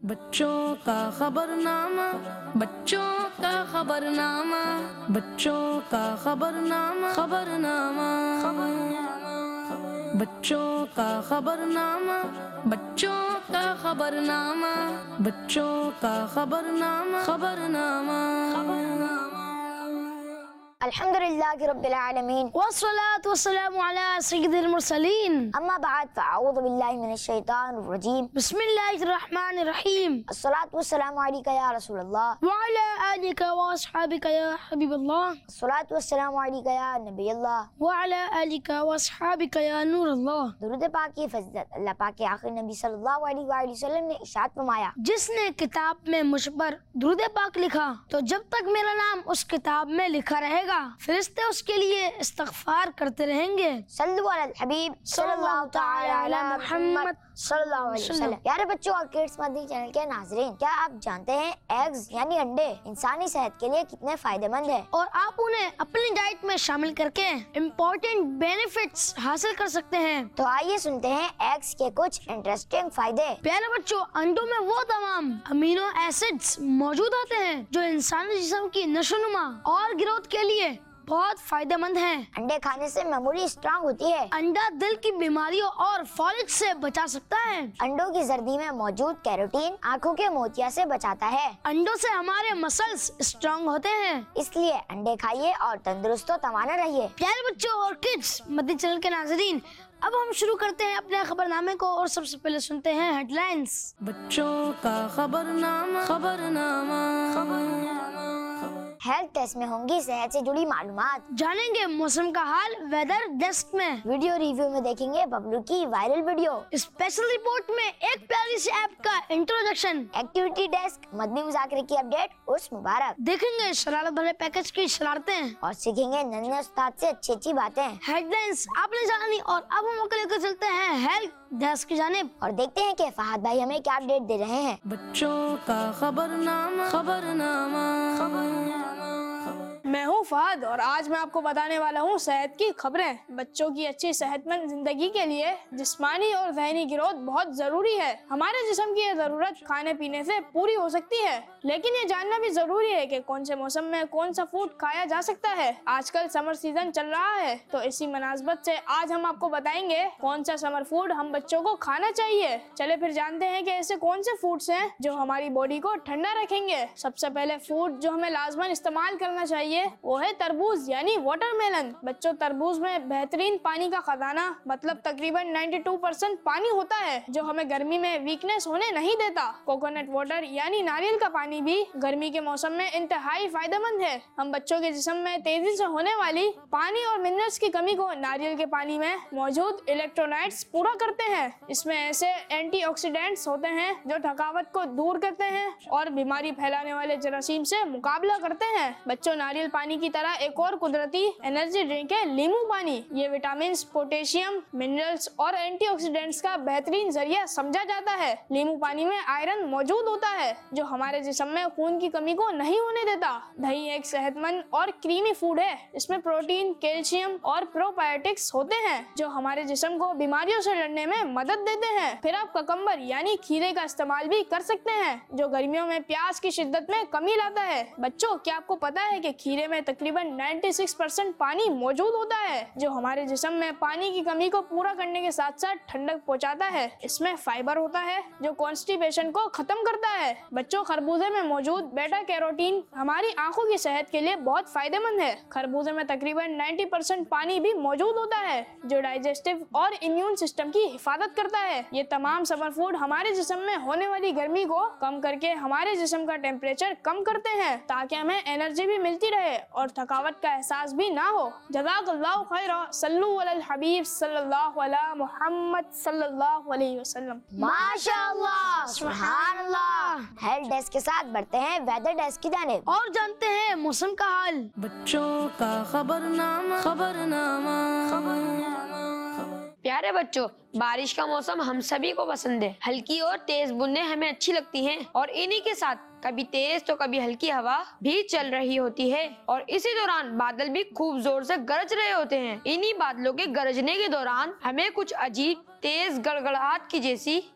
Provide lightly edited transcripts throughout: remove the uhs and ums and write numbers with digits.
बच्चों का खबरनामा, बच्चों का खबरनामा, बच्चों का खबरनामा, खबरनामा, बच्चों का खबरनामा, बच्चों का खबरनामा, बच्चों का खबरनामा, खबरनामा। अल्हम्दुलिल्लाहि रब्बिल आलमीन वस्सलातु वस्सलामु अला सय्यिदिल मुरसलीन अम्मा बाद फ़अऊज़ु बिल्लाहि मिनश शैतानिर रजीम बिस्मिल्लाहिर रहमानिर रहीम अस्सलातु वस्सलामु अलैका या रसूलल्लाह व अला आलिका व अस्हाबिका या हबीबल्लाह अस्सलातु वस्सलामु अलैका या नबीअल्लाह व अला आलिका व अस्हाबिका या नूरल्लाह। दुरूद पाक की फजीलत अल्लाह पाक के आखिरी नबी सल्लल्लाहु अलैहि वसल्लम ने इरशाद फरमाया, जिसने किताब में मुझ पर दुरूद पाक लिखा तो जब तक मेरा नाम उस किताब में लिखा रहेगा फरिश्ते उसके लिए इस्तगफार करते रहेंगे। सल्लु अलल हबीब सल्लल्लाहु तआला अला मुहम्मद सल्लल्लाहु अलैहि वसल्लम। प्यारे बच्चों और किड्स मदनी चैनल के नाज़रीन, क्या आप जानते हैं एग्स यानी अंडे इंसानी सेहत के लिए कितने फायदेमंद है और आप उन्हें अपनी डाइट में शामिल करके इम्पोर्टेंट बेनिफिट्स हासिल कर सकते हैं। तो आइए सुनते हैं एग्स के कुछ इंटरेस्टिंग फायदे। प्यारे बच्चों, अंडों में वो तमाम अमीनो एसिड्स मौजूद होते हैं जो इंसानी जिस्म की नशोनुमा और ग्रोथ के लिए बहुत फायदेमंद हैं। अंडे खाने से मेमोरी स्ट्रांग होती है। अंडा दिल की बीमारियों और फॉलिज से बचा सकता है। अंडों की जर्दी में मौजूद कैरोटीन आँखों के मोतिया से बचाता है। अंडों से हमारे मसल्स स्ट्रांग होते हैं, इसलिए अंडे खाइए और तंदुरुस्त तवाना रहिए। प्यारे बच्चों और किड्स मदनी चैनल के नाज़रीन, अब हम शुरू करते हैं अपने खबरनामे को और सबसे पहले सुनते हैं हेडलाइंस। बच्चों का खबरनामा, खबरनामा, हेल्थ टेस्ट में होंगी सेहत से जुड़ी मालूमात। जानेंगे मौसम का हाल वेदर डेस्क में। वीडियो रिव्यू में देखेंगे बबलू की वायरल वीडियो। स्पेशल रिपोर्ट में एक प्यारी सी ऐप का इंट्रोडक्शन। एक्टिविटी डेस्क मदनी मुज़ाकरे की अपडेट उर्स मुबारक। देखेंगे शरारत भरे पैकेज की शरारतें और सीखेंगे नन्हे उस्ताद से अच्छी बातें। हेडलाइंस आपने जानी और अब हम आपको लेकर चलते हैं हेल्थ डेस्क की जानिब और देखते हैं कि फहद भाई हमें क्या अपडेट दे रहे हैं। बच्चों का खबरनामा, खबरनामा, मैं हूं फहद और आज मैं आपको बताने वाला हूं सेहत की खबरें। बच्चों की अच्छी सेहतमंद जिंदगी के लिए जिस्मानी और ज़हनी ग्रोथ बहुत जरूरी है। हमारे जिस्म की यह जरूरत खाने पीने से पूरी हो सकती है, लेकिन ये जानना भी जरूरी है कि कौन से मौसम में कौन सा फूड खाया जा सकता है। आजकल समर सीजन चल रहा है, तो इसी मुनासबत से आज हम आपको बताएंगे कौन सा समर फूड हम बच्चों को खाना चाहिए। चले फिर जानते हैं कि ऐसे कौन से फूड्स हैं जो हमारी बॉडी को ठंडा रखेंगे। सबसे पहले फूड जो हमें लाजमन इस्तेमाल करना चाहिए वो है तरबूज यानी वाटरमेलन। बच्चों, तरबूज में बेहतरीन पानी का खजाना मतलब तकरीबन 92% पानी होता है जो हमें गर्मी में वीकनेस होने नहीं देता। कोकोनट वाटर यानी नारियल का पानी भी गर्मी के मौसम में इंतहाई फायदेमंद है। हम बच्चों के जिस्म में तेजी से होने वाली पानी और मिनरल्स की कमी को नारियल के पानी में मौजूद इलेक्ट्रोलाइट्स पूरा करते हैं। इसमें ऐसे एंटीऑक्सीडेंट्स होते हैं जो थकावट को दूर करते हैं और बीमारी फैलाने वाले जरासीम से मुकाबला करते हैं। बच्चों, नारियल पानी की तरह एक और कुदरती एनर्जी ड्रिंक है नींबू पानी। ये विटामिन, पोटेशियम, मिनरल्स और एंटीऑक्सीडेंट्स का बेहतरीन जरिया समझा जाता है। नींबू पानी में आयरन मौजूद होता है जो हमारे जिस्म में खून की कमी को नहीं होने देता। दही एक सेहतमंद और क्रीमी फूड है। इसमें प्रोटीन, कैल्शियम और प्रोबायोटिक्स होते हैं जो हमारे जिस्म को बीमारियों से लड़ने में मदद देते हैं। फिर आप ककम्बर यानी खीरे का इस्तेमाल भी कर सकते हैं जो गर्मियों में प्यास की शिद्दत में कमी लाता है। बच्चों, क्या आपको पता है कि खीरे में तकरीबन 96% पानी मौजूद होता है जो हमारे जिस्म में पानी की कमी को पूरा करने के साथ साथ ठंडक पहुंचाता है। इसमें फाइबर होता है जो कॉन्स्टिपेशन को खत्म करता है। बच्चों, खरबूजे में मौजूद बेटा कैरोटीन हमारी आंखों की सेहत के लिए बहुत फायदेमंद है। खरबूजे में तकरीबन 90% पानी भी मौजूद होता है जो डाइजेस्टिव और इम्यून सिस्टम की हिफाजत करता है। ये तमाम समर फूड हमारे जिस्म में होने वाली गर्मी को कम करके हमारे जिस्म का टेम्परेचर कम करते हैं ताकि हमें एनर्जी भी मिलती रहे और थकावट का एहसास भी ना हो। जज़ाकल्लाहु खैरा। सल्लु अलल हबीब सल्लल्लाहु अला मुहम्मद सल्लल्लाहु अलैहि वसल्लम। माशाअल्लाह, सुभानअल्लाह। हेल्थ डेस्क के साथ बढ़ते हैं वेदर डेस्क की जानिब और जानते हैं मौसम का हाल। बच्चों का खबरनामा, खबरनामा, प्यारे बच्चों, बारिश का मौसम हम सभी को पसंद है। हल्की और तेज बूंदें हमें अच्छी लगती हैं और इन्हीं के साथ कभी तेज तो कभी हल्की हवा भी चल रही होती है और इसी दौरान बादल भी खूब जोर से गरज रहे होते हैं। इन्हीं बादलों के गरजने के दौरान हमें कुछ अजीब तेज गड़गड़ाहट की जैसी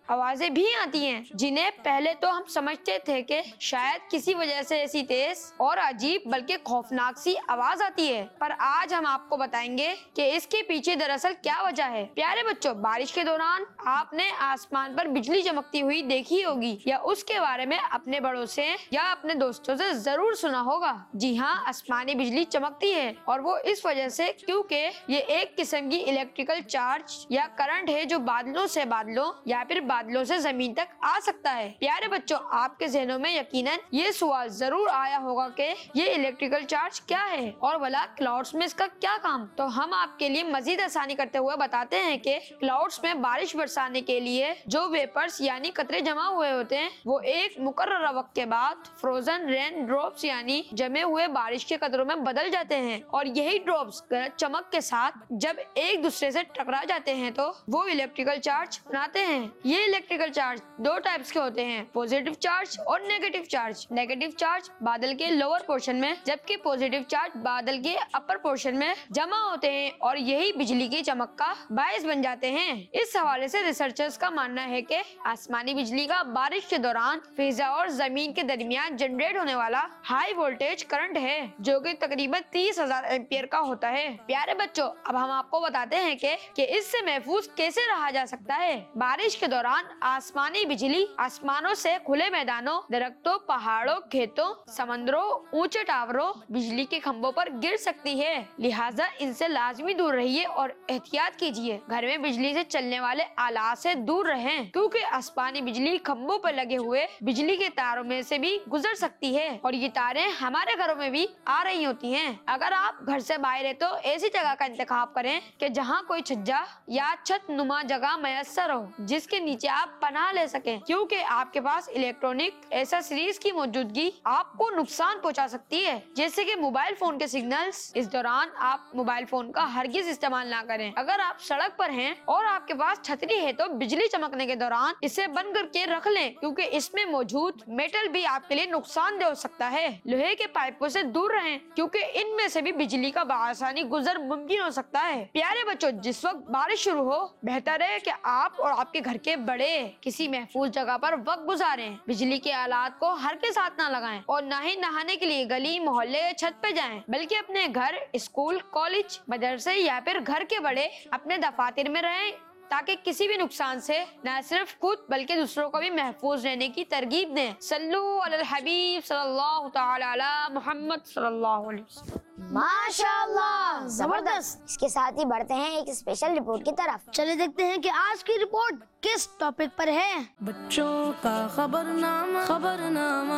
आवाजें भी आती हैं, जिन्हें पहले तो हम समझते थे कि शायद किसी वजह से ऐसी तेज और अजीब बल्कि खौफनाक सी आवाज आती है, पर आज हम आपको बताएंगे कि इसके पीछे दरअसल क्या वजह है। प्यारे बच्चों, बारिश के दौरान आपने आसमान पर बिजली चमकती हुई देखी होगी या उसके बारे में अपने बड़ों से या अपने दोस्तों से जरूर सुना होगा। जी हाँ, आसमानी बिजली चमकती है और वो इस वजह से क्योंकि ये एक किस्म की इलेक्ट्रिकल चार्ज या करंट है जो बादलों से बादलों या फिर बादलों से जमीन तक आ सकता है। प्यारे बच्चों, आपके जहनों में यकीनन ये सवाल जरूर आया होगा कि ये इलेक्ट्रिकल चार्ज क्या है और भला क्लाउड्स में इसका क्या काम। तो हम आपके लिए मजीद आसानी करते हुए बताते हैं कि क्लाउड्स में बारिश बरसाने के लिए जो वेपर्स यानी कतरे जमा हुए होते हैं वो एक मुकर्रर वक्त के बाद फ्रोजन रेन ड्रॉप्स यानी जमे हुए बारिश के कतरों में बदल जाते हैं और यही ड्रॉप्स गरज चमक के साथ जब एक दूसरे से टकरा जाते हैं तो वो इलेक्ट्रिकल चार्ज बनाते हैं। ये इलेक्ट्रिकल चार्ज दो टाइप्स के होते हैं, पॉजिटिव चार्ज और नेगेटिव चार्ज। नेगेटिव चार्ज बादल के लोअर पोर्शन में जबकि पॉजिटिव चार्ज बादल के अपर पोर्शन में जमा होते हैं और यही बिजली की चमक का बायस बन जाते हैं। इस हवाले से रिसर्चर्स का मानना है कि आसमानी बिजली का बारिश के दौरान फिजा और जमीन के दरमियान जनरेट होने वाला हाई वोल्टेज करंट है जो कि तकरीबन 30,000 एम्पियर का होता है। प्यारे बच्चों, अब हम आपको बताते हैं कि इससे महफूज कैसे रहा जा सकता है। बारिश के दौरान आसमानी बिजली आसमानों से खुले मैदानों, दरख्तों, पहाड़ों, खेतों, समंदरों, ऊंचे टावरों, बिजली के खंभों पर गिर सकती है, लिहाजा इनसे लाजमी दूर रहिए और एहतियात कीजिए। घर में बिजली से चलने वाले आलात से दूर रहें क्योंकि आसमानी बिजली खंभों पर लगे हुए बिजली के तारों में से भी गुजर सकती है और ये तारें हमारे घरों में भी आ रही होती हैं। अगर आप घर से बाहर है तो ऐसी जगह का इंतखाब करें कि जहां कोई छज्जा या छत नुमा जगह मयसर हो जिसके नीचे आप पनाह ले सकें, क्योंकि आपके पास इलेक्ट्रॉनिक एक्सेसरीज की मौजूदगी आपको नुकसान पहुंचा सकती है, जैसे कि मोबाइल फोन के सिग्नल्स। इस दौरान आप मोबाइल फोन का हरगिज इस्तेमाल ना करें। अगर आप सड़क पर हैं और आपके पास छतरी है तो बिजली चमकने के दौरान इसे बंद करके रख लें क्योंकि इसमें मौजूद मेटल भी आपके लिए नुकसानदेह हो सकता है। लोहे के पाइपों से दूर रहें क्योंकि इनमें से भी बिजली का बआसानी गुजर मुमकिन हो सकता है। प्यारे बच्चों, जिस वक्त बारिश शुरू हो बेहतर है कि आप और आपके घर के बड़े किसी महफूज जगह पर वक्त गुजारें। बिजली के आलात को हर के साथ ना लगाएं और ना ही नहाने के लिए गली मोहल्ले या छत पे जाएं, बल्कि अपने घर, स्कूल, कॉलेज, मदरसे या फिर घर के बड़े अपने दफातर में रहें ताकि किसी भी नुकसान से न सिर्फ खुद बल्कि दूसरों को भी महफूज रहने की तरगीब दें। सल्लु अलल हबीब सल्लल्लाहु तआला अला मुहम्मद सल्लल्लाहु अलैहि वसल्लम। माशाल्लाह, जबरदस्त। इसके साथ ही बढ़ते हैं एक स्पेशल रिपोर्ट की तरफ। चलिए देखते हैं कि आज की रिपोर्ट किस टॉपिक पर है। बच्चों का खबरनामा खबरनामा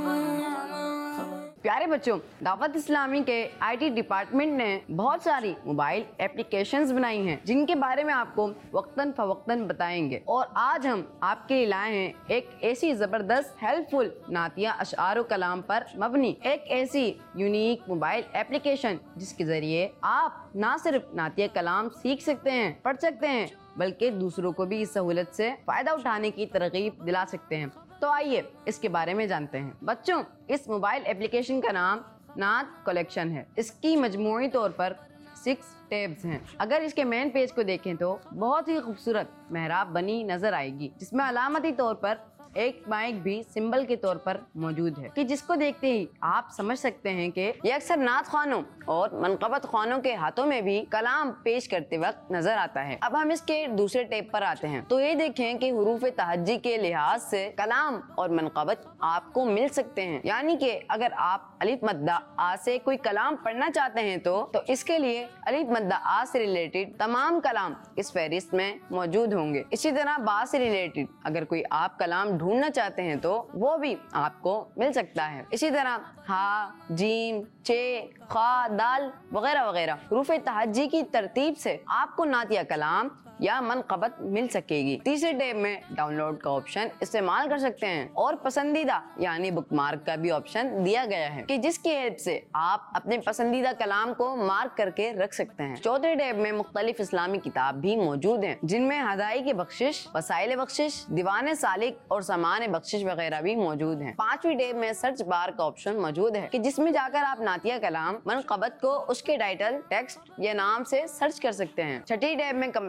प्यारे बच्चों, दावत इस्लामी के आईटी डिपार्टमेंट ने बहुत सारी मोबाइल एप्लीकेशंस बनाई हैं जिनके बारे में आपको वक्तन फवक्तन बताएंगे। और आज हम आपके लिए लाए हैं एक ऐसी जबरदस्त हेल्पफुल नातिया अशआर कलाम पर मबनी एक ऐसी यूनिक मोबाइल एप्लीकेशन जिसके जरिए आप ना सिर्फ नातिया कलाम सीख सकते हैं, पढ़ सकते हैं, बल्कि दूसरों को भी इस सहूलत से फायदा उठाने की तरगीब दिला सकते हैं। तो आइए इसके बारे में जानते हैं। बच्चों, इस मोबाइल एप्लीकेशन का नाम नात कलेक्शन है। इसकी मजमूई तौर पर 6 टैब्स हैं। अगर इसके मेन पेज को देखें तो बहुत ही खूबसूरत मेहराब बनी नजर आएगी जिसमें अलामती तौर पर एक माइक भी सिंबल के तौर पर मौजूद है कि जिसको देखते ही आप समझ सकते हैं कि ये अक्सर नात खानों और मनकबत खानों के हाथों में भी कलाम पेश करते वक्त नजर आता है। अब हम इसके दूसरे टैब पर आते हैं तो ये देखें कि हुरूफ तहज्जी के लिहाज से कलाम और मनकबत आपको मिल सकते हैं, यानी कि अगर आप अलिफ मद्दा आ से कोई कलाम पढ़ना चाहते हैं तो इसके लिए अलिफ मद्दा आ से रिलेटेड तमाम कलाम इस फहरिस्त में मौजूद होंगे। इसी तरह बा से रिलेटेड अगर कोई आप कलाम ढूंढना चाहते हैं तो वो भी आपको मिल सकता है। इसी तरह हा, जीम, चे, खा, दाल वगैरह वगैरह हुरूफ तहज्जी की तरतीब से आपको नातिया कलाम या मनकबत मिल सकेगी। तीसरे टैब में डाउनलोड का ऑप्शन इस्तेमाल कर सकते हैं और पसंदीदा यानी बुकमार्क का भी ऑप्शन दिया गया है कि जिसकी हेल्प से आप अपने पसंदीदा कलाम को मार्क करके रख सकते हैं। चौथे टैब में मुख्तलिफ इस्लामी किताब भी मौजूद हैं जिनमें हदाई की बख्शिश, वसाइल बख्शिश, दीवाने सालिक और सामान बख्शिश वगैरह भी मौजूद हैं। पांचवी टैब में सर्च बार का ऑप्शन मौजूद है कि जिसमें जाकर आप नातिया कलाम मनकबत को उसके टाइटल, टेक्स्ट या नाम से सर्च कर सकते हैं। छठी टैब में कंप्लीट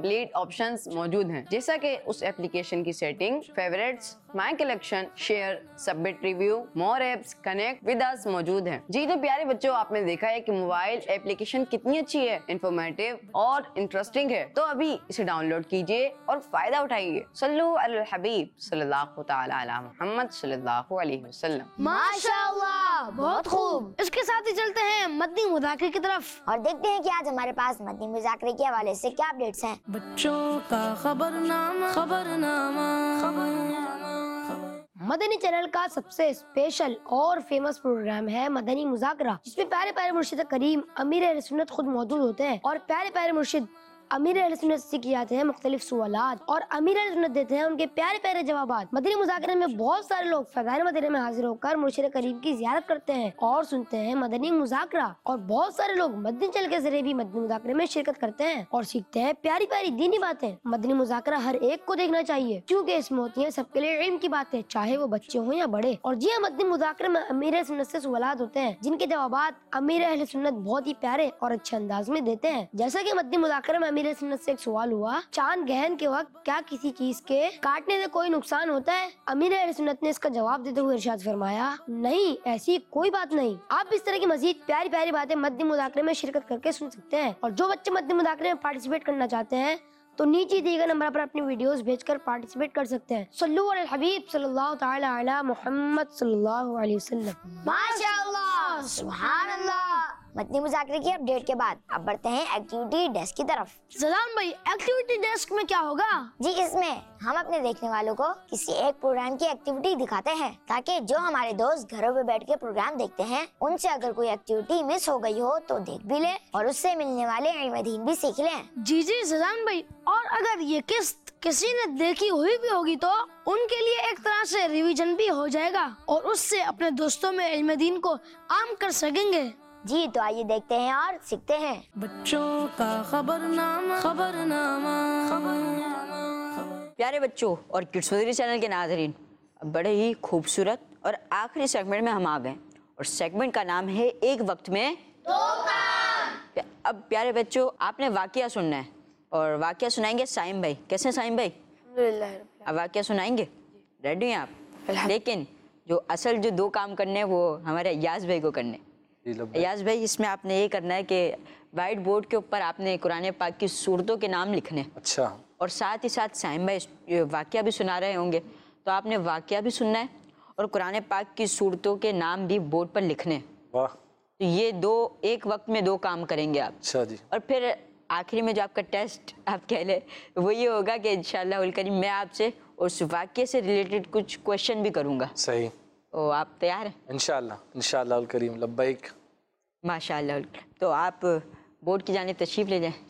ऑप्शंस मौजूद हैं, जैसा कि उस एप्लीकेशन की setting, favourites, my collection, share, submit review, more apps, connect with us मौजूद हैं। जी तो प्यारे बच्चों, आपने देखा है कि मोबाइल एप्लीकेशन कितनी अच्छी है, इंफॉर्मेटिव और इंटरेस्टिंग है। तो अभी इसे डाउनलोड कीजिए और फायदा उठाइए। सल्लु अल हबीब सल्लल्लाहु तआला अला मुहम्मद सल्लल्लाहु अलैहि वसल्लम। माशाअल्लाह, बहुत खूब। इसके साथ ही चलते हैं मदनी मुज़ाकरे की तरफ और देखते हैं कि आज हमारे पास मदनी मुज़ाकरे के हवाले से क्या अपडेट्स हैं। बच्चों का खबरनामा खबरनामा मदनी चैनल का सबसे स्पेशल और फेमस प्रोग्राम है मदनी मुज़ाकरा, जिसमें प्यारे प्यारे मुर्शिद करीम अमीर अहले सुन्नत खुद मौजूद होते हैं और प्यारे प्यारे मुर्शिद अमीर अहले सुन्नत से किए जाते हैं मुख्तलिफ सवालात और अमीर अहले सुन्नत देते हैं उनके प्यारे प्यारे जवाबात। मदनी मुज़ाकरे में बहुत सारे लोग फैज़ान मदीना में हाजिर होकर मुर्शिद करीम की ज़ियारत करते हैं और सुनते हैं मदनी मुज़ाकरा, और बहुत सारे लोग मदनी चैनल के जरिए भी मदनी मुज़ाकरे में शिरकत करते हैं और सीखते हैं प्यारी प्यारी दीनी बातें। मदनी मुज़ाकरा हर एक को देखना चाहिए, क्योंकि इसमें होती है सबके लिए इल्म की बातें, चाहे वो बच्चे हों या बड़े। और जी हाँ, मदनी मुज़ाकरे में अमीर अहले सुन्नत से सवालात होते हैं, जिनके जवाबात अमीर अहले सुन्नत बहुत ही प्यारे और अच्छे अंदाज में देते हैं। जैसा कि मदनी मुज़ाकरे में अमीर अहले सुन्नत से एक सवाल हुआ, चांद ग्रहण के वक्त क्या किसी चीज के काटने से कोई नुकसान होता है? अमीर अहले सुन्नत ने इसका जवाब देते हुए इरशाद फरमाया, नहीं, ऐसी कोई बात नहीं। आप इस तरह की मजीद प्यारी प्यारी बातें मदनी मुज़ाकरे में शिरकत करके सुन सकते हैं। और जो बच्चे मदनी मुज़ाकरे में पार्टिसिपेट करना चाहते हैं तो नीचे दिए गए नंबर पर अपनी वीडियोस भेजकर पार्टिसिपेट कर सकते हैं। सल्लु अलल हबीब सल्लल्लाहु तआला अला मुहम्मद सल्लल्लाहु अलैहि वसल्लम। माशाअल्लाह, सुभान अल्लाह। मदनी मुज़ाकरे की अपडेट के बाद अब बढ़ते हैं एक्टिविटी डेस्क की तरफ। जलान भाई, एक्टिविटी डेस्क में क्या होगा? जी, इसमें हम अपने देखने वालों को किसी एक प्रोग्राम की एक्टिविटी दिखाते हैं, ताकि जो हमारे दोस्त घरों पे बैठ के प्रोग्राम देखते हैं, उनसे अगर कोई एक्टिविटी मिस हो गई हो तो देख भी ले और उससे मिलने वाले इल्म दीन भी सीख लें। जी जी जलान भाई, और अगर ये किस्त किसी ने देखी हुई भी होगी तो उनके लिए एक तरह से रिवीजन भी हो जाएगा और उससे अपने दोस्तों में इल्म दीन को आम कर सकेंगे। जी तो आइए देखते हैं और सीखते हैं। बच्चों का खबरनामा खबरनामा प्यारे बच्चों और किड्स मदनी चैनल के नाज़रीन, बड़े ही खूबसूरत और आखिरी सेगमेंट में हम आ गए और सेगमेंट का नाम है एक वक्त में दो काम। अब प्यारे बच्चों, आपने वाकया सुनना है और वाकया सुनाएंगे साइम भाई। कैसे हैं साइम भाई? अब वाकया सुनाएंगे, रेडी हैं आप? लेकिन जो असल जो दो काम करने हैं वो हमारे अय्याज भाई को करने। अय्याज भाई, इसमें आपने ये करना है कि वाइट बोर्ड के ऊपर आपने कुरान पाक की सूरतों के नाम लिखने। अच्छा। और साथ ही साथ साइम भाई वाकया भी सुना रहे होंगे, तो आपने वाकया भी सुनना है और कुरान पाक की सूरतों के नाम भी बोर्ड पर लिखने। वाह। तो ये दो एक वक्त में दो काम करेंगे आप। अच्छा जी। और फिर आखिरी में जो आपका टेस्ट आप कह ले वो ये होगा कि इंशाअल्लाह उल करीम मैं आपसे उस वाकये से रिलेटेड कुछ क्वेश्चन भी करूँगा। सही। तो आप तैयार हैं? इंशाअल्लाह उल करीम। लब्बैक। माशाअल्लाह। तो आप बोर्ड की जानिब तशरीफ ले जाएं।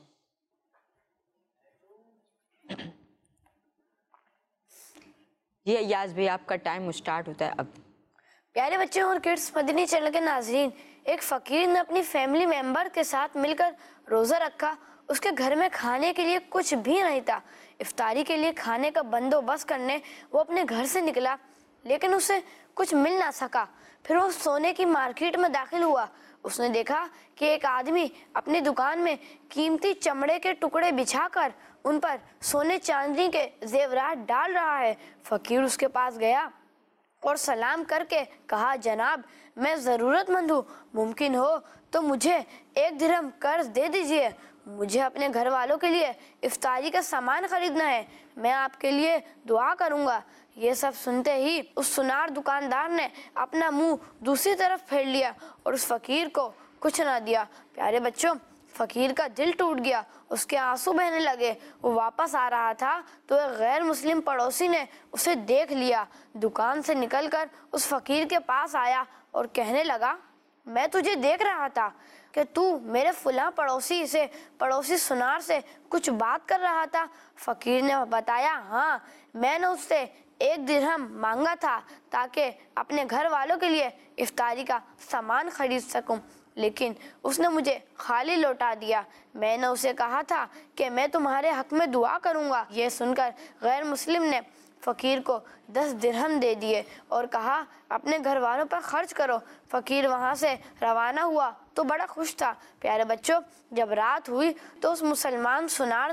जी अय्याज भाई, आपका टाइम स्टार्ट होता है अब। प्यारे बच्चों और किड्स मदनी चैनल के नाजरीन, एक फ़कीर ने अपनी फैमिली मेंबर के साथ मिलकर रोज़ा रखा। उसके घर में खाने के लिए कुछ भी नहीं था। इफ्तारी के लिए खाने का बंदोबस्त करने वो अपने घर से निकला, लेकिन उसे कुछ मिल ना सका। फिर वो सोने की मार्केट में दाखिल हुआ। उसने देखा कि एक आदमी अपनी दुकान में कीमती चमड़े के टुकड़े बिछाकर उन पर सोने चांदी के जेवरात डाल रहा है। फ़कीर उसके पास गया और सलाम करके कहा, जनाब मैं ज़रूरतमंद हूँ, मुमकिन हो तो मुझे 1 दिरहम कर्ज दे दीजिए। मुझे अपने घर वालों के लिए इफ्तारी का सामान खरीदना है, मैं आपके लिए दुआ करूँगा। ये सब सुनते ही उस सुनार दुकानदार ने अपना मुंह दूसरी तरफ फेर लिया और उस फ़कीर को कुछ ना दिया। प्यारे बच्चों, फ़कीर का दिल टूट गया, उसके आंसू बहने लगे। वो वापस आ रहा था तो एक गैर मुस्लिम पड़ोसी ने उसे देख लिया। दुकान से निकलकर उस फ़कीर के पास आया और कहने लगा, मैं तुझे देख रहा था कि तू मेरे फुला पड़ोसी सुनार से कुछ बात कर रहा था। फ़कीर ने बताया, हाँ, मैंने उससे 1 दिरहम मांगा था ताकि अपने घर वालों के लिए इफ्तारी का सामान खरीद सकूं, लेकिन उसने मुझे खाली लौटा दिया। मैंने उसे कहा था कि मैं तुम्हारे हक में दुआ करूंगा। ये सुनकर गैर मुस्लिम ने फ़कीर को 10 दिरहम दे दिए और कहा, अपने घर वालों पर खर्च करो। फ़कीर वहाँ से रवाना हुआ तो बड़ा खुश था। प्यारे बच्चों, जब रात हुई तो उस मुसलमान सुनार ने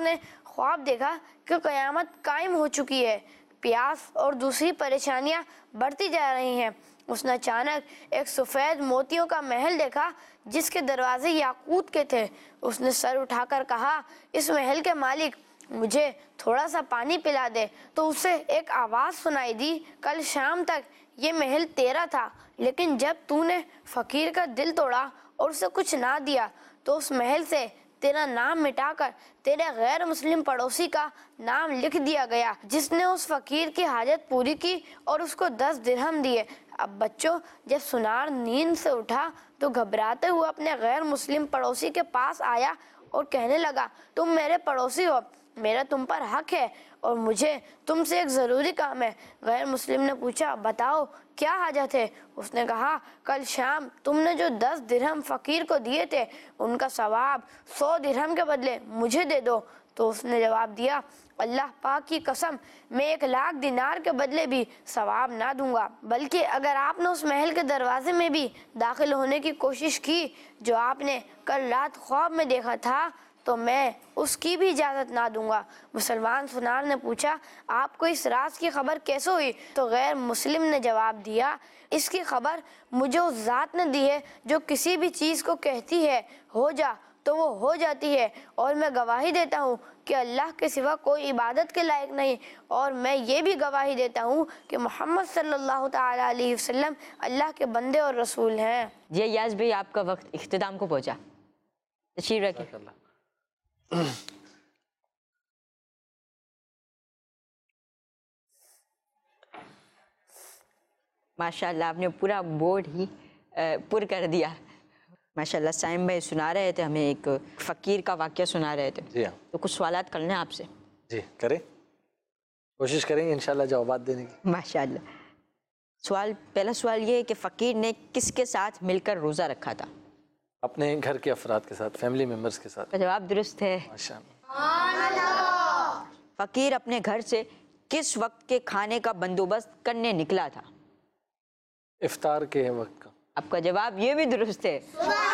ख्वाब देखा कि क़यामत कायम हो चुकी है, प्यास और दूसरी परेशानियां बढ़ती जा रही हैं। उसने अचानक एक सफ़ेद मोतियों का महल देखा जिसके दरवाजे याकूत के थे। उसने सर उठाकर कहा, इस महल के मालिक, मुझे थोड़ा सा पानी पिला दे। तो उसे एक आवाज़ सुनाई दी, कल शाम तक ये महल तेरा था, लेकिन जब तूने फ़कीर का दिल तोड़ा और उसे कुछ ना दिया तो उस महल से तेरा नाम मिटाकर तेरे गैर मुस्लिम पड़ोसी का नाम लिख दिया गया, जिसने उस फ़कीर की हाजत पूरी की और उसको 10 दिरहम दिए। अब बच्चों, जब सुनार नींद से उठा तो घबराते हुए अपने गैर मुस्लिम पड़ोसी के पास आया और कहने लगा, तुम मेरे पड़ोसी हो, मेरा तुम पर हक है और मुझे तुमसे एक ज़रूरी काम है। गैर मुस्लिम ने पूछा, बताओ क्या हाजत है? उसने कहा, कल शाम तुमने जो 10 दिरहम फ़कीर को दिए थे, उनका सवाब 100 दिरहम के बदले मुझे दे दो। तो उसने जवाब दिया, अल्लाह पाक की कसम, मैं 1,00,000 दिनार के बदले भी सवाब ना दूंगा, बल्कि अगर आपने उस महल के दरवाजे में भी दाखिल होने की कोशिश की जो आपने कल रात ख्वाब में देखा था, तो मैं उसकी भी इजाज़त ना दूंगा। मुसलमान सुनार ने पूछा, आपको इस राज की खबर कैसे हुई? तो गैर मुस्लिम ने जवाब दिया, इसकी खबर मुझे उस ज़ात ने दी है जो किसी भी चीज़ को कहती है हो जा तो वो हो जाती है, और मैं गवाही देता हूँ कि अल्लाह के सिवा कोई इबादत के लायक नहीं, और मैं ये भी गवाही देता हूँ कि मोहम्मद सल्लल्लाहु ताला अलैहि वसल्लम अल्लाह के बंदे और रसूल हैं। जी याज भाई, आपका वक्त इख्तिताम को पहुँचा, तशरीफ रखिए। माशाल्लाह, आपने पूरा बोर्ड ही पुर कर दिया। माशाल्लाह, साइम भाई सुना रहे थे हमें, एक फ़कीर का वाक़या सुना रहे थे। जी हाँ। तो कुछ सवालात करने हैं आपसे। जी करें, कोशिश करेंगे इंशाल्लाह जवाब देने की। माशाल्लाह। पहला सवाल ये है कि फ़कीर ने किसके साथ मिलकर रोज़ा रखा था? अपने घर के अफराद के साथ, फैमिली मेम्बर्स के साथ। जवाब दुरुस्त है। माशाल्लाह। फ़कीर अपने घर से किस वक्त के खाने का बंदोबस्त करने निकला था? इफ्तार के वक्त का। आपका जवाब ये भी दुरुस्त है।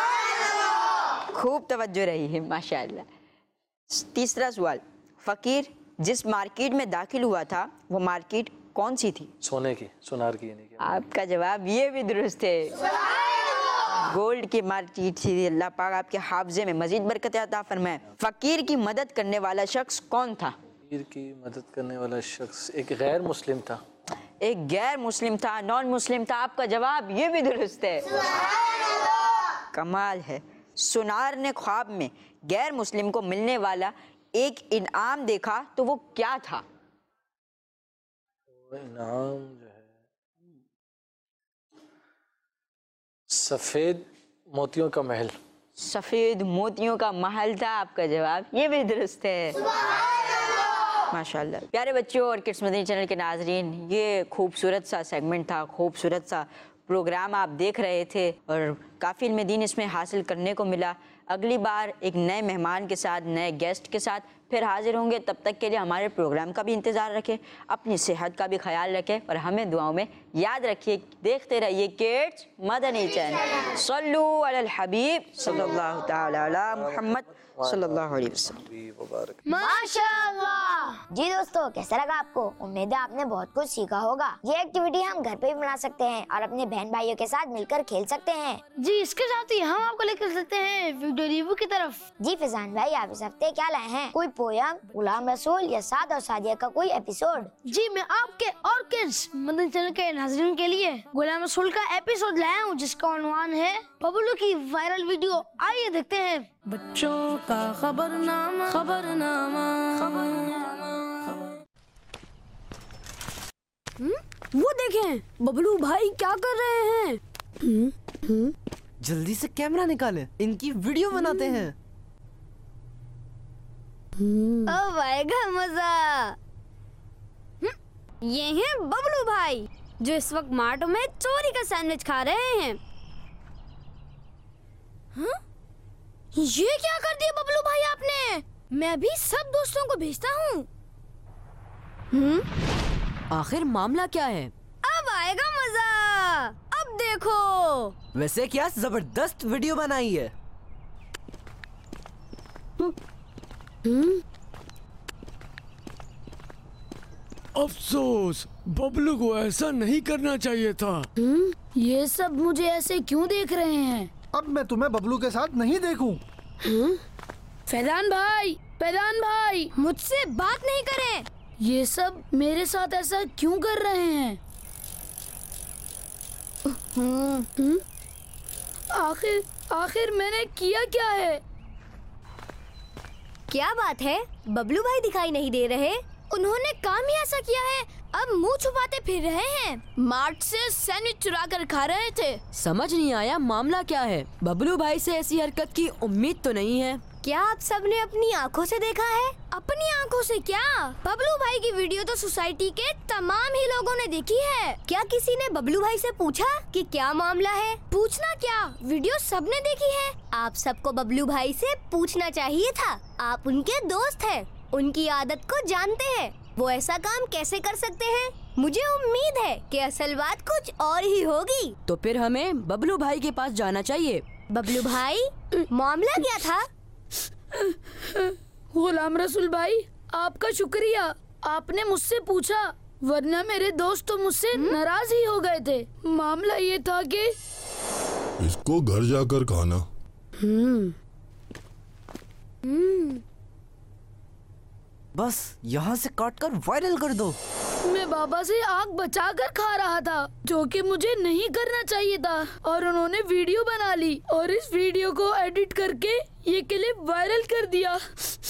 खूब तवज्जो रही है, माशाअल्लाह। तीसरा सवाल, फ़कीर जिस मार्केट में दाखिल हुआ था वो मार्केट कौन सी थी? सोने की, सुनार की यानी कि। आपका जवाब ये भी दुरुस्त है। गोल्ड की मार्केट थी। अल्लाह पाक आपके हाफजे में मजीद बरकत अता फरमाए। फ़कीर की मदद करने वाला शख्स कौन था? फ़कीर की मदद करने वाला शख्स एक गैर मुस्लिम था। एक गैर मुस्लिम था, नॉन मुस्लिम था। आपका जवाब ये भी दुरुस्त है। कमाल है। सुनार ने ख्वाब में गैर मुस्लिम को मिलने वाला एक इनाम देखा, तो वो क्या था? वो इनाम जो है सफ़ेद मोतियों का महल। सफ़ेद मोतियों का महल था। आपका जवाब ये भी दुरुस्त है। माशाल्लाह। प्यारे बच्चों और किड्स मदनी चैनल के नाजरीन, ये खूबसूरत सा सेगमेंट था, खूबसूरत सा प्रोग्राम आप देख रहे थे और काफ़ी इल्म दीन इसमें हासिल करने को मिला। अगली बार एक नए मेहमान के साथ, नए गेस्ट के साथ फिर हाजिर होंगे। तब तक के लिए हमारे प्रोग्राम का भी इंतज़ार रखें, अपनी सेहत का भी ख्याल रखें और हमें दुआओं में याद रखिए। देखते रहिए किड्स मदनी चैनल। सल्लू अलल हबीब सल्लल्लाहु तआला अला मुहम्मद सल्लल्लाहु अलैहि वसल्लम। माशाअल्लाह। जी दोस्तों, कैसा लगा आपको? उम्मीद है आपने बहुत कुछ सीखा होगा। ये एक्टिविटी हम घर पे भी बना सकते हैं और अपने बहन भाइयों के साथ मिलकर खेल सकते हैं। जी, इसके साथ ही हम आपको लेकर चलते हैं वीडियो रिव्यू की तरफ। जी फिजान भाई, आप इस हफ्ते क्या लाए हैं? कोई पोयम, गुलाम रसूल या साद और सादिया का कोई एपिसोड? जी, मैं आपके और किड्स मदनी चैनल के नाज़रीन के लिए गुलाम रसूल का एपिसोड लाया हूँ, जिसका उन्वान है बबलू की वायरल वीडियो। आइए देखते हैं। बच्चों का खबरनामा, खबरनामा। वो देखें, बबलू भाई क्या कर रहे हैं? जल्दी से कैमरा निकाले, इनकी वीडियो बनाते हैं। अब आएगा मजा। ये हैं बबलू भाई, जो इस वक्त मार्टो में चोरी का सैंडविच खा रहे हैं। ये क्या कर दिया बबलू भाई आपने? मैं भी सब दोस्तों को भेजता हूँ। आखिर मामला क्या है? अब आएगा मजा, अब देखो। वैसे क्या जबरदस्त वीडियो बनाई है। अफसोस, बबलू को ऐसा नहीं करना चाहिए था। ये सब मुझे ऐसे क्यों देख रहे हैं? अब मैं तुम्हें बबलू के साथ नहीं देखूं। फैजान भाई मुझसे बात नहीं करें। ये सब मेरे साथ ऐसा क्यों कर रहे हैं? आखिर मैंने किया क्या है? क्या बात है, बबलू भाई दिखाई नहीं दे रहे? उन्होंने काम ही ऐसा किया है, अब मुंह छुपाते फिर रहे हैं। मार्ट से सैंडविच चुरा कर खा रहे थे। समझ नहीं आया मामला क्या है। बबलू भाई से ऐसी हरकत की उम्मीद तो नहीं है। क्या आप सबने अपनी आंखों से देखा है? अपनी आंखों से क्या? बबलू भाई की वीडियो तो सोसाइटी के तमाम ही लोगों ने देखी है। क्या किसी ने बबलू भाई से पूछा कि क्या मामला है? पूछना क्या, वीडियो सबने देखी है। आप सबको बबलू भाई से पूछना चाहिए था। आप उनके दोस्त हैं, उनकी आदत को जानते हैं। वो ऐसा काम कैसे कर सकते हैं? मुझे उम्मीद है कि असल बात कुछ और ही होगी। तो फिर हमें बबलू भाई के पास जाना चाहिए। बबलू भाई, मामला क्या था? गुलाम रसूल भाई, आपका शुक्रिया, आपने मुझसे पूछा, वरना मेरे दोस्त तो मुझसे नाराज ही हो गए थे। मामला ये था कि इसको घर जाकर खाना। बस यहाँ से काट कर वायरल कर दो। मैं बाबा से आग बचा कर खा रहा था, जो कि मुझे नहीं करना चाहिए था, और उन्होंने वीडियो बना ली और इस वीडियो को एडिट करके ये क्लिप वायरल कर दिया।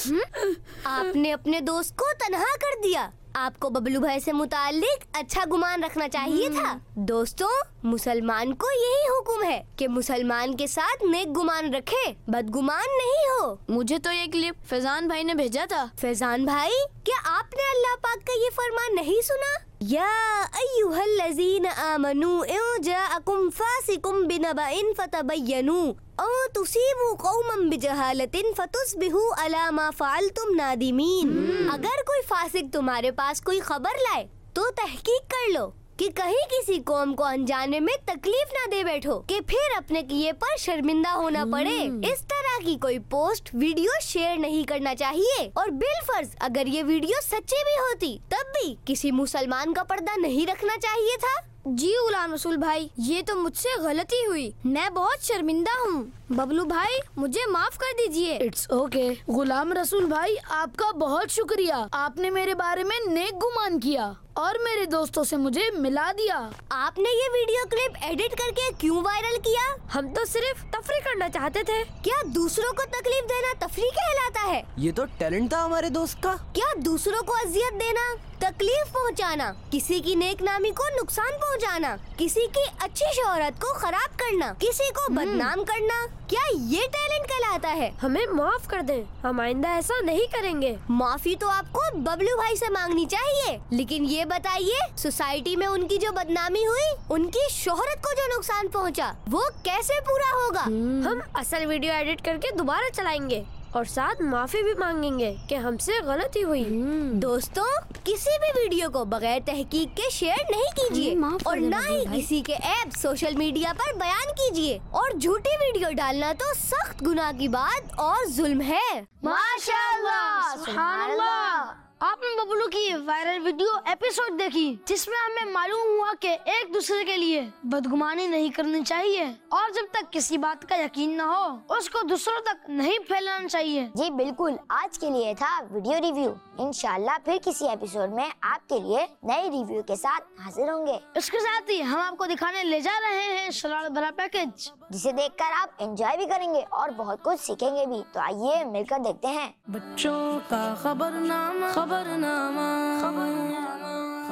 आपने अपने दोस्त को तन्हा कर दिया। आपको बबलू भाई से मुताल्लिक अच्छा गुमान रखना चाहिए था। दोस्तों, मुसलमान को यही हुक्म है कि मुसलमान के साथ नेक गुमान रखे, बदगुमान नहीं हो। मुझे तो ये क्लिप फैजान भाई ने भेजा था। फैजान भाई, क्या आपने अल्लाह पाक का ये फरमान नहीं सुना? या अय्युहल्लज़ीना आमनू इन जाअकुम फासिकुम बिनबइन फतबय्यनू औ तुसीबू कौमम बिजहालतिन फतुस्बिहू अला मा फ़अलतुम नादिमीन। अगर कोई फासिक तुम्हारे पास कोई खबर लाए तो तहकीक कर लो कि कहीं किसी कौम को अनजाने में तकलीफ ना दे बैठो कि फिर अपने किए पर शर्मिंदा होना पड़े। इस तरह की कोई पोस्ट वीडियो शेयर नहीं करना चाहिए, और बिलफर्ज अगर ये वीडियो सच्ची भी होती तब भी किसी मुसलमान का पर्दा नहीं रखना चाहिए था। जी गुलाम रसूल भाई, ये तो मुझसे गलती हुई, मैं बहुत शर्मिंदा हूँ। बबलू भाई, मुझे माफ कर दीजिए। It's okay. गुलाम रसूल भाई, आपका बहुत शुक्रिया, आपने मेरे बारे में नेक गुमान किया और मेरे दोस्तों से मुझे मिला दिया। आपने ये वीडियो क्लिप एडिट करके क्यों वायरल किया? हम तो सिर्फ तफरी करना चाहते थे। क्या दूसरों को तकलीफ देना तफरी कहलाता है? ये तो टैलेंट था हमारे दोस्त का। क्या दूसरों को अजियत देना, तकलीफ पहुंचाना, किसी की नेक नामी को नुकसान पहुंचाना, किसी की अच्छी शोहरत को खराब करना, किसी को बदनाम करना, क्या ये टैलेंट कहलाता है? हमें माफ कर दे, हम आइंदा ऐसा नहीं करेंगे। माफी तो आपको बबलू भाई से मांगनी चाहिए, लेकिन ये बताइए, सोसाइटी में उनकी जो बदनामी हुई, उनकी शोहरत को जो नुकसान पहुंचा, वो कैसे पूरा होगा? हम असल वीडियो एडिट करके दोबारा चलाएंगे और साथ माफी भी मांगेंगे कि हमसे गलती हुई। दोस्तों, किसी भी वीडियो को बगैर तहकीक के शेयर नहीं कीजिए और ना ही किसी के ऐप सोशल मीडिया पर बयान कीजिए, और झूठी वीडियो डालना तो सख्त गुनाह की बात और जुल्म है। माशाअल्लाह, सुभानअल्लाह। आपने बबलू की वायरल वीडियो एपिसोड देखी, जिसमें हमें मालूम हुआ कि एक दूसरे के लिए बदगुमानी नहीं करनी चाहिए, और जब तक किसी बात का यकीन न हो उसको दूसरों तक नहीं फैलाना चाहिए। जी बिल्कुल, आज के लिए था वीडियो रिव्यू। इंशाल्लाह फिर किसी एपिसोड में आपके लिए नए रिव्यू के साथ हाजिर होंगे। इसके साथ ही हम आपको दिखाने ले जा रहे हैं शरारत भरा पैकेज, जिसे देखकर आप एंजॉय भी करेंगे और बहुत कुछ सीखेंगे भी। तो आइए मिलकर देखते हैं। बच्चों का खबरनामा, खबरनामा, खबरनामा,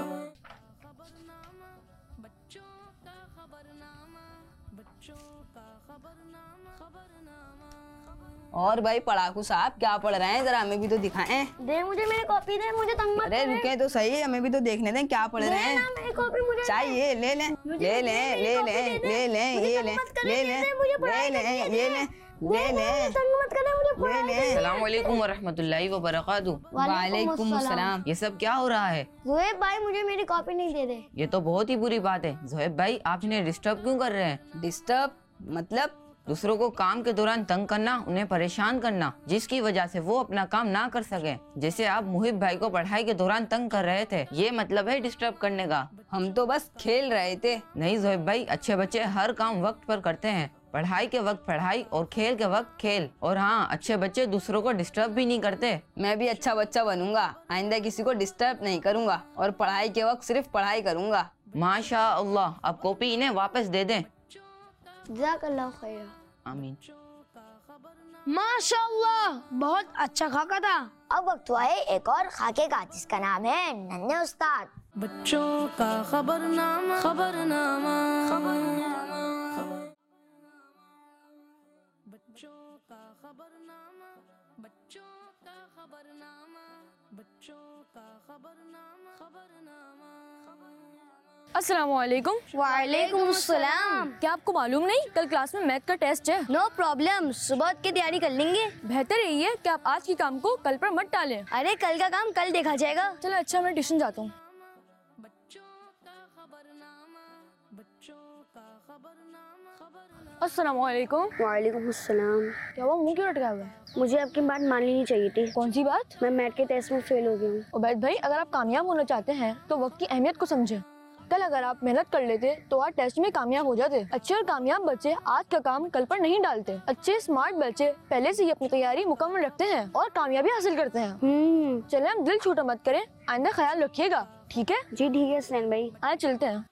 बच्चों का खबरनामा, बच्चों का खबरनामा, खबरनामा। और भाई पढ़ाकू साहब क्या पढ़ रहे हैं, जरा हमें भी तो दिखाएं। दे मुझे मेरी कॉपी दे, मुझे तंग मत अरे रुके तो सही, हमें भी तो देखने दें क्या पढ़ रहे हैं। मेरी कॉपी मुझे चाहिए, ले लें, ले लें, ले लें, ले लें, ये लें, ले लें, ले लें, ये लें, ले लें, ले लें। अस्सलाम वालेकुम वरहमतुल्लाहि वबरकातुहू। वालेकुम अस्सलाम। ये सब क्या हो रहा है? ज़ोहैब भाई, मुझे मेरी कॉपी नहीं दे रहे। ये तो बहुत ही बुरी बात है। ज़ोहैब भाई, आप इन्हें डिस्टर्ब क्यों कर रहे हैं? डिस्टर्ब मतलब दूसरों को काम के दौरान तंग करना, उन्हें परेशान करना, जिसकी वजह से वो अपना काम ना कर सके। जैसे आप मुहिब भाई को पढ़ाई के दौरान तंग कर रहे थे, ये मतलब है डिस्टर्ब करने का। हम तो बस खेल रहे थे। नहीं जोहेब भाई, अच्छे बच्चे हर काम वक्त पर करते हैं। पढ़ाई के वक्त पढ़ाई और खेल के वक्त खेल। और हाँ, अच्छे बच्चे दूसरों को डिस्टर्ब भी नहीं करते। मैं भी अच्छा बच्चा बनूंगा, आइंदा किसी को डिस्टर्ब नहीं करूंगा और पढ़ाई के वक्त सिर्फ पढ़ाई करूंगा। माशा अल्लाह। अब कॉपी इन्हें वापस दे दें। जज़ाकल्लाह खैर। आमीन। माशाल्लाह, बहुत अच्छा खाका था। अब वक्त हुआ है एक और खाके का, जिसका नाम है नन्हे उस्ताद। बच्चों का खबरनामा, खबरनामा, खबरनामा, बच्चों का खबरनामा, बच्चों का खबरनामा, बच्चों का खबरनामा, खबरनामा, खबरनामा। अस्सलामुअलैकुम। वालेकुम अस्सलाम। क्या आपको मालूम नहीं कल क्लास में मैथ का टेस्ट है? नो प्रॉब्लम, सुबह की तैयारी कर लेंगे। बेहतर यही है कि आप आज के काम को कल पर मत टालें। अरे कल का काम कल देखा जाएगा। चलो अच्छा, मैं ट्यूशन जाता हूँ। अस्सलामुअलैकुम। वालेकुम अस्सलाम। क्या हुआ, मुंह क्यों लटका हुआ है? मुझे आपकी बात मान लेनी चाहिए थी। कौन सी बात? मैं मैथ के टेस्ट में फेल हो गया हूँ। उबैद भाई, अगर आप कामयाब होना चाहते हैं तो वक्त की अहमियत को समझें। कल अगर आप मेहनत कर लेते तो आज टेस्ट में कामयाब हो जाते। अच्छे और कामयाब बच्चे आज का काम कल पर नहीं डालते। अच्छे स्मार्ट बच्चे पहले से ही अपनी तैयारी मुकम्मल रखते हैं और कामयाबी हासिल करते हैं। चले, हम दिल छोटा मत करें, आइंदा ख्याल रखिएगा, ठीक है? जी ठीक है सैन भाई। आज चलते हैं।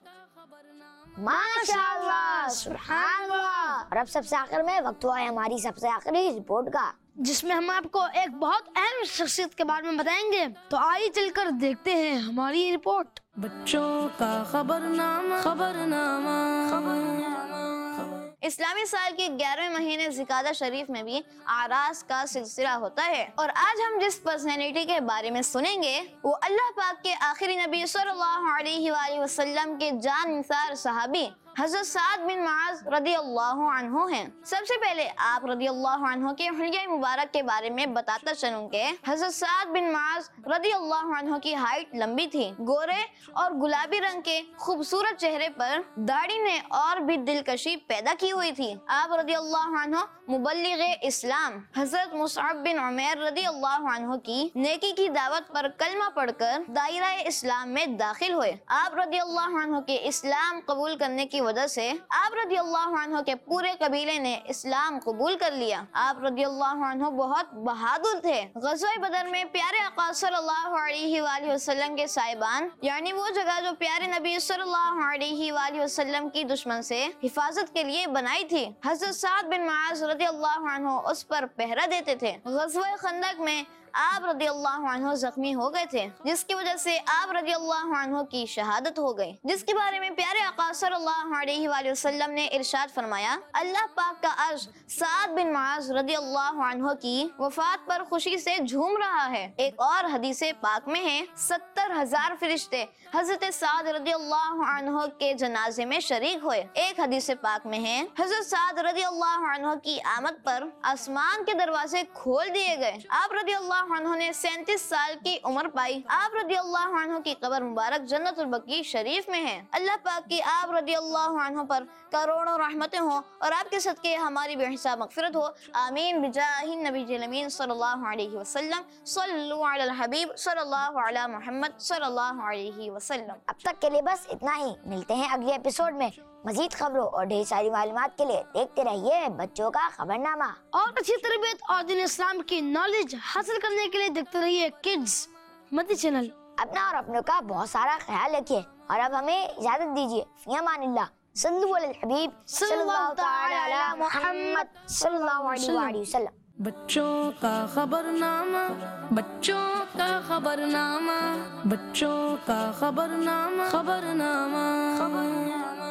माशाल्लाह, सुभानअल्लाह। और अब सबसे आखिर में वक्त हुआ है हमारी सबसे आखिरी रिपोर्ट का, जिसमें हम आपको एक बहुत अहम शख्सियत के बारे में बताएंगे। तो आइए चलकर देखते हैं हमारी रिपोर्ट। बच्चों का खबरनामा, खबरनामा, खबरनामा। इस्लामी साल के 11वें महीने ज़िकादा शरीफ में भी आरास का सिलसिला होता है। और आज हम जिस पर्सनैलिटी के बारे में सुनेंगे वो अल्लाह पाक के आखिरी नबी सल्लल्लाहु अलैहि वसल्लम के जानिसार सहाबी हज़रत साद बिन मुआज़ रदियल्लाहु अन्हु हैं। सबसे पहले आप रदियल्लाहु अन्हु के हुलिया मुबारक के बारे में बताता चलूं कि हज़रत साद बिन मुआज़ रदियल्लाहु अन्हु की हाइट लंबी थी। गोरे और गुलाबी रंग के खूबसूरत चेहरे पर दाढ़ी ने और भी दिलकशी पैदा की हुई थी। आप रदियल्लाहु अन्हु मुबल्लिग़े इस्लाम हज़रत मुसअब बिन उमैर रदियल्लाहु अन्हु की नेकी की दावत पर कलमा पढ़कर दायरा इस्लाम में दाखिल हुए। आप रदियल्लाहु अन्हु के इस्लाम कबूल करने की वजह से आप रदियल्लाहु अन्हु के पूरे कबीले ने इस्लाम कबूल कर लिया। आप रदियल्लाहु अन्हु बहुत बहादुर थे। ग़ज़वा बदर में प्यारे आका सल्लल्लाहु अलैहि वसल्लम के साहिबान, यानी वो जगह जो प्यारे नबी सल्लल्लाहु अलैहि वसल्लम की दुश्मन से हिफाजत के लिए बनाई थी, हज़रत साद बिन मुआज़ रदियल्लाहु अन्हु उस पर पहरा देते थे। ग़ज़वा खंदक में आप रदियल्लाहु अन्हु जख्मी हो गए थे, जिसकी वजह से आप रदियल्लाहु अन्हु की शहादत हो गई, जिसके बारे में प्यारे आका सल्लल्लाहु अलैहि वसल्लम ने इरशाद फरमाया, अल्लाह पाक का अर्श साद बिन मुआज़ रदियल्लाहु अन्हु की वफात पर खुशी से झूम रहा है। एक और हदीस पाक में है 70,000 फरिश्ते हजरत साद रदियल्लाहु अन्हु के जनाजे में शरीक हुए। एक हदीस पाक में है हजरत साद रदियल्लाहु अन्हु की आमद पर आसमान के दरवाजे खोल दिए गए। आप रदियल्लाहु अन्हु ने 37 साल की उम्र पाई। आप रदियल्लाहु अन्हु की कब्र मुबारक जन्नतुल बकी शरीफ में है। अल्लाह पाक की आप रदियल्लाहु अन्हु पर करोड़ों रहमतें हो और आपके सदके हमारी बेहिसाब मगफिरत हो। आमीन बिजाहि नबी अमीन सल्लल्लाहु अलैहि वसल्लम। सल्लल्लाहु अलल हबीब सल्लल्लाहु अला मुहम्मद सल्लल्लाहु अलैहि वसल्लम। अब तक के लिए बस इतना ही। मिलते हैं अगले एपिसोड में मजीद खबरों और ढेर सारी मालूमात के लिए देखते रहिए बच्चों का खबरनामा। और अच्छी तरबियत और दिन इस्लाम की नॉलेज हासिल करने के लिए देखते रहिए किड्स मदनी चैनल। अपना और अपनों का बहुत सारा ख्याल रखिए और अब हमें इजाजत दीजिए। फी अमानिल्लाह। सल्लल्लाहु अलैहि हबीब सल्लल्लाहु तआला अला मुहम्मद सल्लल्लाहु अलैहि वसल्लम। बच्चों का खबरनामा, बच्चों का खबरनामा, बच्चों का खबरनामा, खबरनामा, खबरनामा,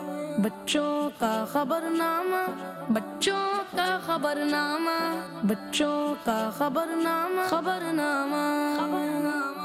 बच्चों का खबरनामा, बच्चों का खबरनामा, बच्चों का खबरनामा, खबरनामा, खबरनामा।